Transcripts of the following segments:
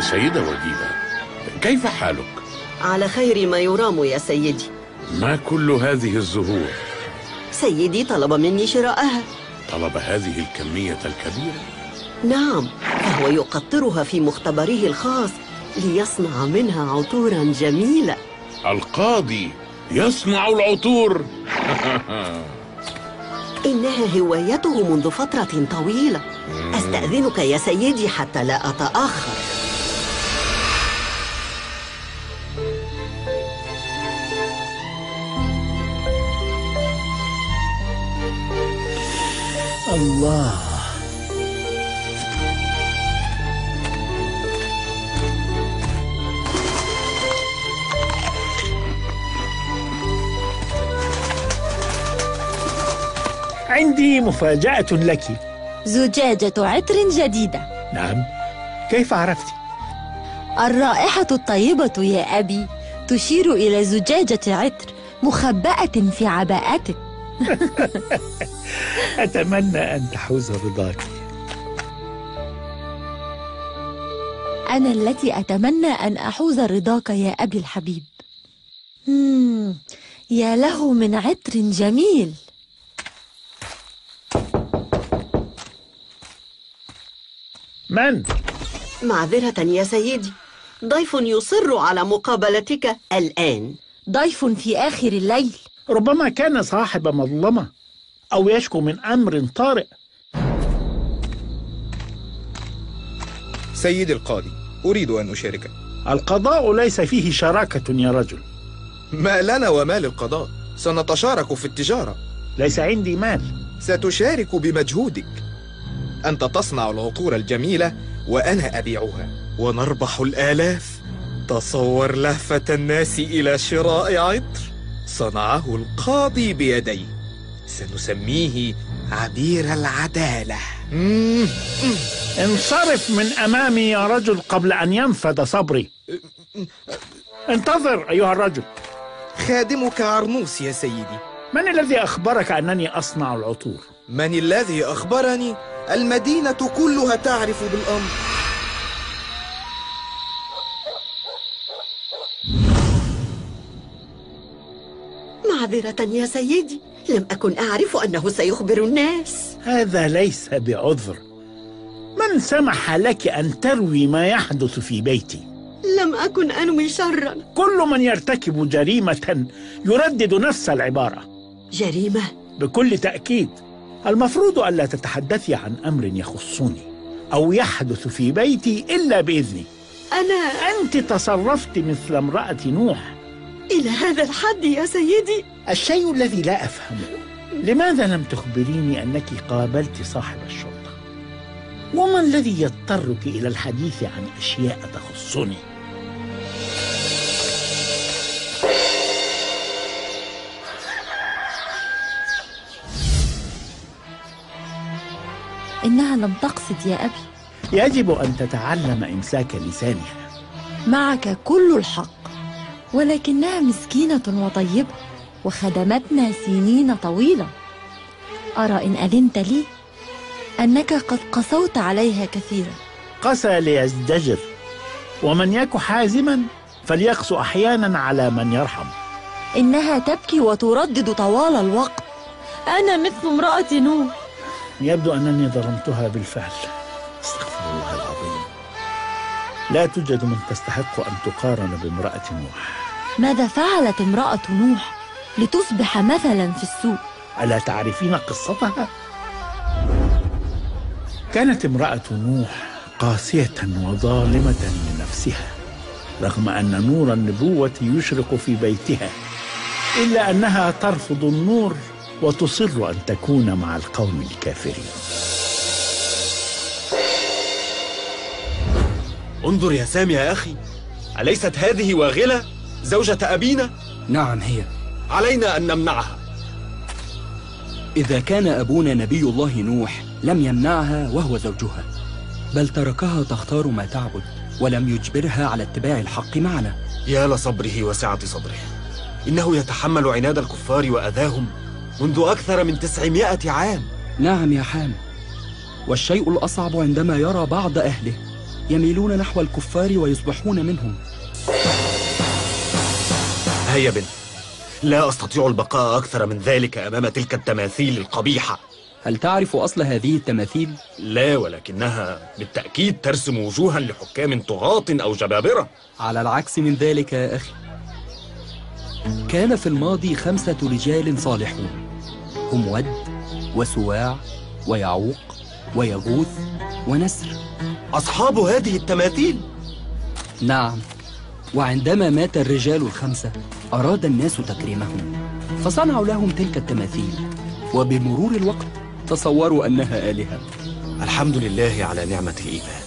سيدة وديدة، كيف حالك؟ على خير ما يرام يا سيدي. ما كل هذه الزهور؟ سيدي طلب مني شراءها. طلب هذه الكمية الكبيرة؟ نعم، فهو يقطرها في مختبره الخاص ليصنع منها عطورا جميلة. القاضي يصنع العطور؟ إنها هوايته منذ فترة طويلة. أستأذنك يا سيدي حتى لا أتأخر. الله، عندي مفاجأة لك. زجاجة عطر جديدة. نعم، كيف عرفت؟ الرائحة الطيبة يا أبي تشير إلى زجاجة عطر مخبأة في عباءتك. أتمنى أن تحوز رضاك. أنا التي أتمنى أن أحوز رضاك يا أبي الحبيب. يا له من عطر جميل. من؟ معذرة يا سيدي، ضيف يصر على مقابلتك الآن. ضيف في آخر الليل؟ ربما كان صاحب مظلمة أو يشكو من أمر طارئ. سيدي القاضي، أريد أن أشاركك. القضاء ليس فيه شراكة يا رجل. ما لنا ومال القضاء؟ سنتشارك في التجارة. ليس عندي مال. ستشارك بمجهودك. أنت تصنع العطور الجميلة وأنا أبيعها ونربح الآلاف. تصور لهفة الناس إلى شراء عطر صنعه القاضي بيديه. سنسميه عبير العدالة. انصرف من أمامي يا رجل قبل أن ينفد صبري. انتظر أيها الرجل. خادمك عرنوس يا سيدي. من الذي أخبرك أنني أصنع العطور؟ من الذي أخبرني؟ المدينة كلها تعرف بالأمر. معذرة يا سيدي، لم أكن أعرف أنه سيخبر الناس. هذا ليس بعذر. من سمح لك أن تروي ما يحدث في بيتي؟ لم أكن أنوي شرا. كل من يرتكب جريمة يردد نفس العبارة. جريمة؟ بكل تأكيد. المفروض ألا تتحدثي عن أمر يخصني أو يحدث في بيتي إلا بإذني. أنت تصرفت مثل امرأة نوح. إلى هذا الحد يا سيدي؟ الشيء الذي لا أفهمه، لماذا لم تخبريني أنك قابلت صاحب الشرطة؟ وما الذي يضطرك إلى الحديث عن أشياء تخصني؟ إنها لم تقصد يا أبي. يجب أن تتعلم إمساك لسانها. معك كل الحق، ولكنها مسكينة وطيبة وخدمتنا سنين طويلة. أرى إن أذنت لي أنك قد قسوت عليها كثيرا. قسى ليزدجر، ومن يك حازما فليقسو أحيانا على من يرحم. إنها تبكي وتردد طوال الوقت: أنا مثل امرأة نوح. يبدو أنني ظلمتها بالفعل. استغفر الله العظيم. لا توجد من تستحق أن تقارن بامرأة نوح. ماذا فعلت امرأة نوح لتصبح مثلا في السوق؟ ألا تعرفين قصتها؟ كانت امرأة نوح قاسية وظالمة لنفسها، رغم أن نور النبوة يشرق في بيتها، إلا أنها ترفض النور وتصر أن تكون مع القوم الكافرين. انظر يا سامي يا أخي، أليست هذه واغلة زوجة أبينا؟ نعم هي. علينا أن نمنعها. إذا كان أبونا نبي الله نوح لم يمنعها وهو زوجها، بل تركها تختار ما تعبد ولم يجبرها على اتباع الحق معنا. يا لصبره وسعة صبره، إنه يتحمل عناد الكفار وأذاهم منذ أكثر من 900 عام. نعم يا حام، والشيء الأصعب عندما يرى بعض أهله يميلون نحو الكفار ويصبحون منهم. هيا بنا، لا أستطيع البقاء أكثر من ذلك أمام تلك التماثيل القبيحة. هل تعرف أصل هذه التماثيل؟ لا، ولكنها بالتأكيد ترسم وجوها لحكام طغاة أو جبابرة. على العكس من ذلك يا أخي، كان في الماضي 5 رجال صالحون، هم ود وسواع ويعوق ويغوث ونسر. أصحاب هذه التماثيل؟ نعم، وعندما مات الرجال ال5 أراد الناس تكريمهم، فصنعوا لهم تلك التماثيل، وبمرور الوقت تصوروا أنها آلهة. الحمد لله على نعمة الإيمان.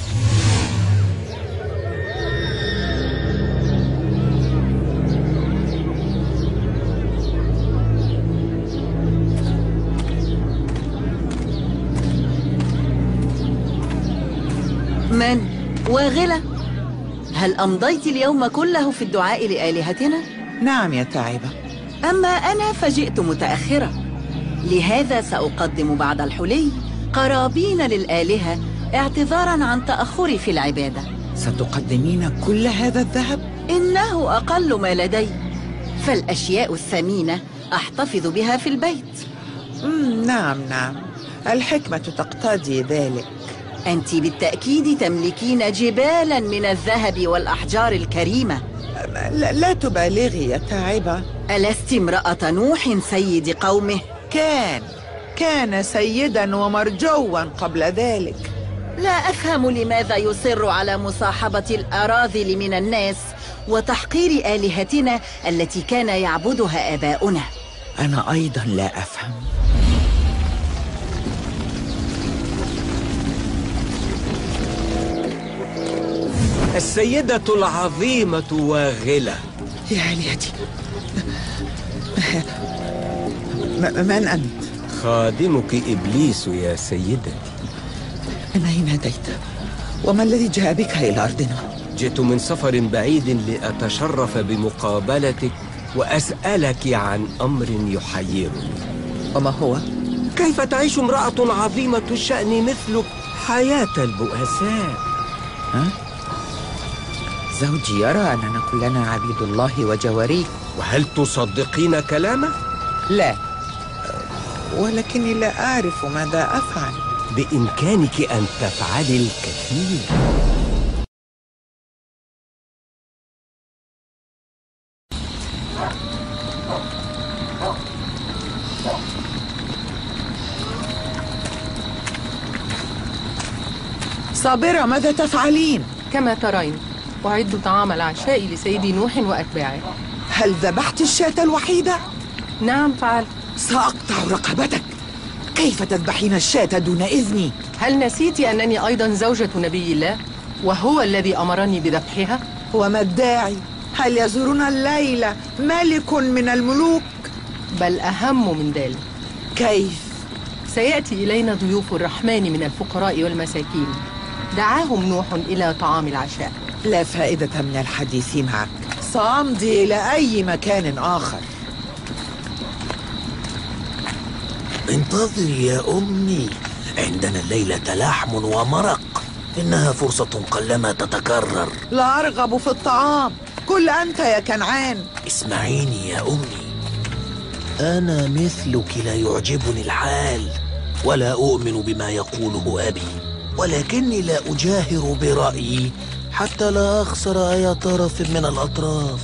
من؟ واغلة، هل أمضيت اليوم كله في الدعاء لآلهتنا؟ نعم يا تعبة. أما أنا فجئت متأخرة، لهذا سأقدم بعد الحلي قرابين للآلهة اعتذاراً عن تأخري في العبادة. ستقدمين كل هذا الذهب؟ إنه أقل ما لدي، فالأشياء الثمينة أحتفظ بها في البيت. نعم، الحكمة تقتضي ذلك. أنت بالتأكيد تملكين جبالاً من الذهب والأحجار الكريمة. لا تبالغي يا تعبة. ألست امرأة نوح سيد قومه؟ كان سيداً ومرجوا قبل ذلك. لا أفهم لماذا يصر على مصاحبة الأراذل من الناس وتحقير آلهتنا التي كان يعبدها آباؤنا. أنا أيضاً لا أفهم. السيدة العظيمة واغلة. يا آلهتي، من أنت؟ خادمك إبليس يا سيدتي. من أين أتيت؟ وما الذي جاء بك إلى أرضنا؟ جئت من سفر بعيد لأتشرف بمقابلتك وأسألك عن أمر يحيرني. وما هو؟ كيف تعيش امرأة عظيمة الشأن مثلك حياة البؤساء؟ ها؟ زوجي يرى أننا كلنا عبيد الله وجواريه. وهل تصدقين كلامه؟ لا، ولكني لا أعرف ماذا أفعل. بإمكانك أن تفعلي الكثير. صابرة، ماذا تفعلين؟ كما ترين، أعد طعام العشاء لسيدي نوح وأتباعه. هل ذبحت الشاة الوحيدة؟ نعم فعلت. سأقطع رقبتك. كيف تذبحين الشاة دون إذني؟ هل نسيت أنني أيضا زوجة نبي الله وهو الذي أمرني بذبحها؟ وما الداعي؟ هل يزورنا الليلة ملك من الملوك؟ بل أهم من ذلك. كيف؟ سيأتي إلينا ضيوف الرحمن من الفقراء والمساكين، دعاهم نوح إلى طعام العشاء. لا فائدة من الحديث معك، سأمضي إلى أي مكان آخر. انتظري يا أمي، عندنا الليلة لحم ومرق، إنها فرصة قلما تتكرر. لا أرغب في الطعام، كل أنت يا كنعان. اسمعيني يا أمي، أنا مثلك لا يعجبني الحال، ولا أؤمن بما يقوله أبي، ولكني لا أجاهر برأيي حتى لا أخسر أي طرف من الأطراف.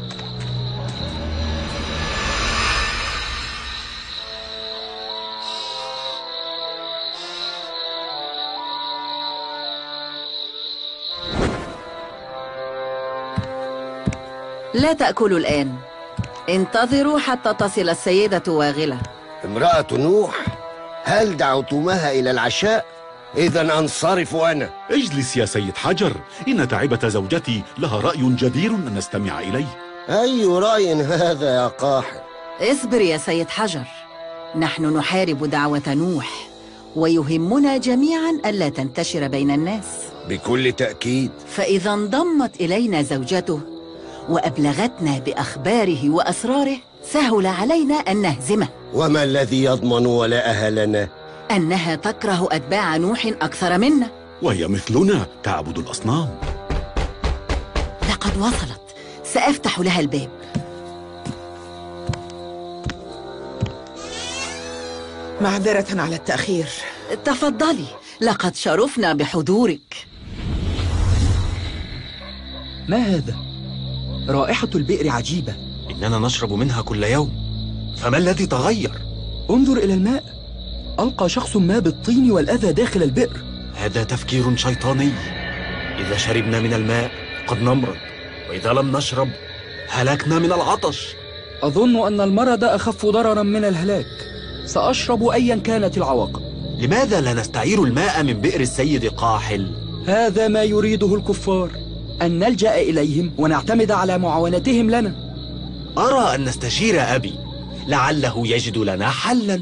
لا تأكلوا الآن، انتظروا حتى تصل السيدة واغلة. امرأة نوح، هل دعوتمها إلى العشاء؟ إذا أنصرف أنا. اجلس يا سيد حجر، إن تعبة زوجتي لها رأي جدير أن نستمع إليه. أي رأي هذا يا قاحل؟ اصبر يا سيد حجر، نحن نحارب دعوة نوح، ويهمنا جميعا ألا تنتشر بين الناس. بكل تأكيد. فإذا انضمت إلينا زوجته وأبلغتنا بأخباره وأسراره، سهل علينا أن نهزمه. وما الذي يضمن ولاءها لنا؟ أنها تكره أتباع نوح أكثر منا. وهي مثلنا تعبد الأصنام. لقد وصلت، سأفتح لها الباب. معذرة على التأخير. تفضلي، لقد شرفنا بحضورك. ما هذا؟ رائحة البئر عجيبة. إننا نشرب منها كل يوم، فما الذي تغير؟ انظر إلى الماء، ألقى شخص ما بالطين والأذى داخل البئر. هذا تفكير شيطاني. إذا شربنا من الماء قد نمرض، وإذا لم نشرب هلكنا من العطش. أظن أن المرض أخف ضررا من الهلاك. سأشرب أيا كانت العواقب. لماذا لا نستعير الماء من بئر السيد قاحل؟ هذا ما يريده الكفار، أن نلجأ إليهم ونعتمد على معاونتهم لنا. أرى أن نستشير أبي، لعله يجد لنا حلا.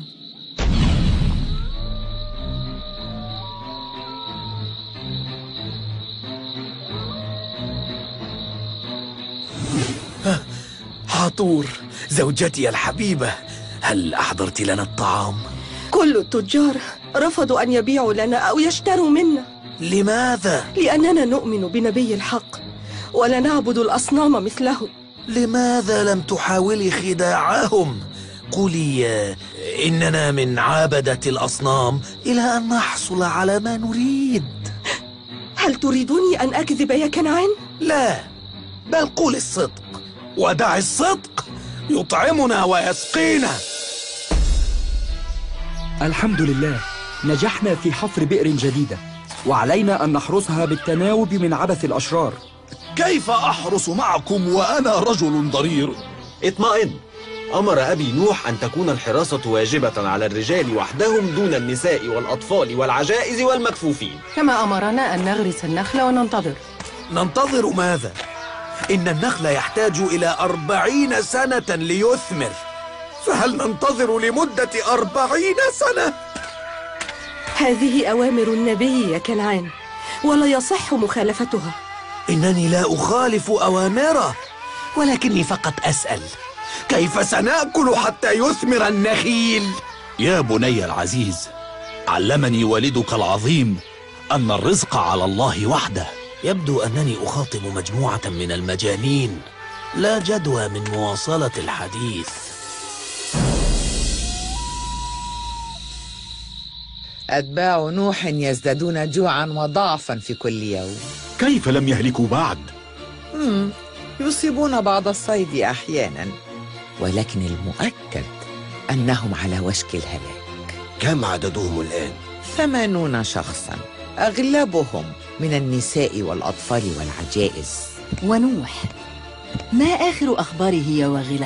حاطور، زوجتي الحبيبة، هل أحضرت لنا الطعام؟ كل التجار رفضوا أن يبيعوا لنا أو يشتروا منا. لماذا؟ لأننا نؤمن بنبي الحق ولا نعبد الأصنام مثله. لماذا لم تحاولي خداعهم؟ قولي إننا من عابدة الأصنام إلى أن نحصل على ما نريد. هل تريدني أن أكذب يا كنعان؟ لا، بل قول الصدق، ودع الصدق يطعمنا ويسقينا. الحمد لله، نجحنا في حفر بئر جديدة، وعلينا أن نحرسها بالتناوب من عبث الأشرار. كيف أحرس معكم وأنا رجل ضرير؟ اطمئن، أمر أبي نوح أن تكون الحراسة واجبة على الرجال وحدهم دون النساء والأطفال والعجائز والمكفوفين. كما أمرنا أن نغرس النخل وننتظر. ننتظر ماذا؟ إن النخل يحتاج إلى 40 سنة ليثمر، فهل ننتظر لمدة 40 سنة؟ هذه أوامر النبي يا كنعان، ولا يصح مخالفتها. إنني لا أخالف أوامره، ولكني فقط أسأل، كيف سنأكل حتى يثمر النخيل؟ يا بني العزيز، علمني والدك العظيم أن الرزق على الله وحده. يبدو أنني أخاطب مجموعة من المجانين، لا جدوى من مواصلة الحديث. أتباع نوح يزدادون جوعا وضعفا في كل يوم. كيف لم يهلكوا بعد؟ يصيبون بعض الصيد أحيانا، ولكن المؤكد أنهم على وشك الهلاك. كم عددهم الآن؟ 80 شخصا، أغلبهم من النساء والأطفال والعجائز. ونوح، ما آخر أخباره يا واغلة؟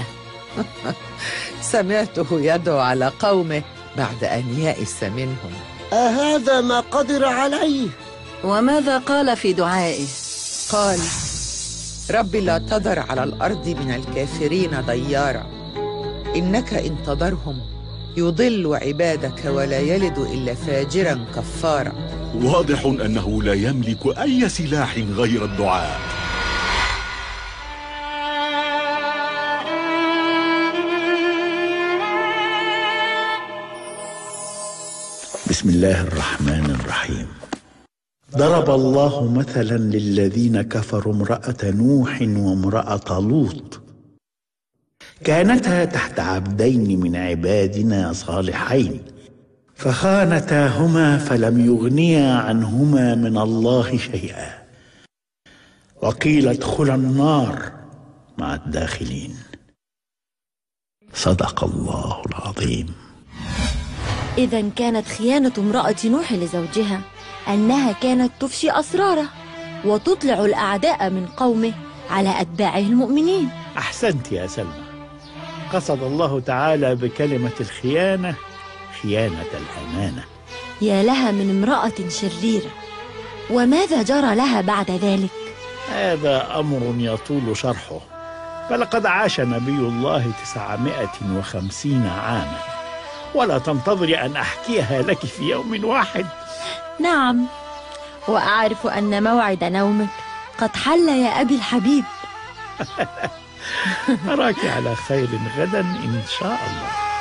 سمعته يدعو على قومه بعد أن يأس منهم. أهذا ما قدر عليه؟ وماذا قال في دعائه؟ قال: رب لا تذر على الأرض من الكافرين ديارا، إنك إن تذرهم يضل عبادك ولا يلد إلا فاجرا كفارا. واضح أنه لا يملك أي سلاح غير الدعاء. بسم الله الرحمن الرحيم. ضرب الله مثلا للذين كفروا امرأة نوح وامرأة لوط، كانتا تحت عبدين من عبادنا صالحين فخانتاهما فلم يغنيا عنهما من الله شيئا وقيل ادخلا النار مع الداخلين. صدق الله العظيم. إذا كانت خيانة امرأة نوح لزوجها أنها كانت تفشي أسراره وتطلع الأعداء من قومه على أتباعه المؤمنين. أحسنت يا سلمى، قصد الله تعالى بكلمة الخيانة خيانة الأمانة. يا لها من امرأة شريرة، وماذا جرى لها بعد ذلك؟ هذا أمر يطول شرحه، فلقد عاش نبي الله 950 عاما، ولا تنتظري أن أحكيها لك في يوم واحد. نعم، وأعرف أن موعد نومك قد حل يا أبي الحبيب. أراك على خير غدا إن شاء الله.